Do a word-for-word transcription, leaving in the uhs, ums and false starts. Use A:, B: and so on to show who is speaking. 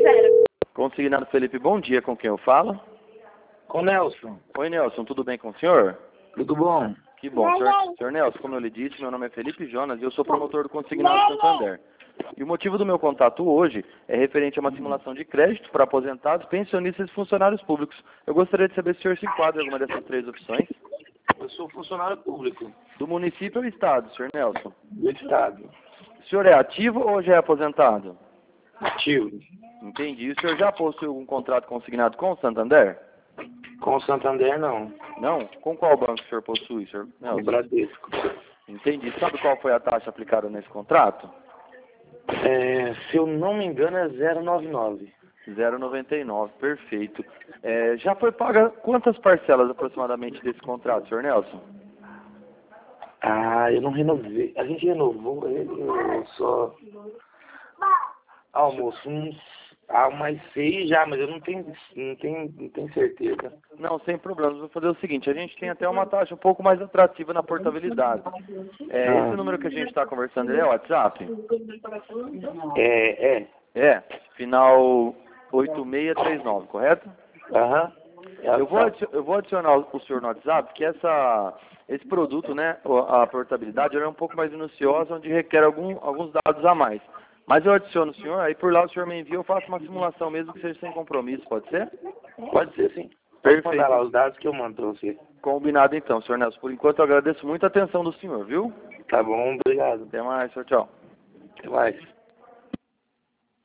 A: zero.
B: Consignado Felipe, bom dia, com quem eu falo?
C: Com Nelson.
B: Oi, Nelson, tudo bem com o senhor?
C: Tudo bom?
B: Que bom, senhor, senhor Nelson, como eu lhe disse, meu nome é Felipe Jonas e eu sou promotor do Consignado Santander. E o motivo do meu contato hoje é referente a uma simulação de crédito para aposentados, pensionistas e funcionários públicos. Eu gostaria de saber se o senhor se enquadra em alguma dessas três opções.
C: Eu sou funcionário público.
B: Do município ou estado, senhor Nelson?
C: Do estado.
B: O senhor é ativo ou já é aposentado?
C: Ativo.
B: Entendi. O senhor já possui algum contrato consignado com o Santander?
C: Com o Santander, não.
B: Não? Com qual banco o senhor possui, senhor
C: Com
B: Nelson?
C: o Bradesco.
B: Entendi. Sabe qual foi a taxa aplicada nesse contrato?
C: É, se eu não me engano, é zero vírgula noventa e nove.
B: zero vírgula noventa e nove, perfeito. É, já foi paga quantas parcelas aproximadamente desse contrato, senhor Nelson?
C: Ah, eu não renovei. A gente renovou ele, eu só... Ah, moço, uns... ah, umas seis já, mas eu não tenho, não tenho, não tenho certeza.
B: Não, sem problemas. Vou fazer o seguinte, a gente tem até uma taxa um pouco mais atrativa na portabilidade. É,
C: Ah.
B: Esse número que a gente está conversando, ele é o WhatsApp?
C: É, é.
B: É, final oito seis três nove, correto?
C: Aham.
B: Eu vou, adi- eu vou adicionar o senhor no WhatsApp, que essa, esse produto, né, a portabilidade, ela é um pouco mais minuciosa, onde requer algum, alguns dados a mais. Mas eu adiciono o senhor, aí por lá o senhor me envia, eu faço uma simulação mesmo que seja sem compromisso, pode ser?
C: Pode ser, sim. Pode
B: Perfeito.
C: mandar lá os dados que eu mando pra você.
B: Combinado então, senhor Nelson. Por enquanto eu agradeço muito a atenção do senhor, viu?
C: Tá bom, obrigado.
B: Até mais, tchau, tchau.
C: Até mais.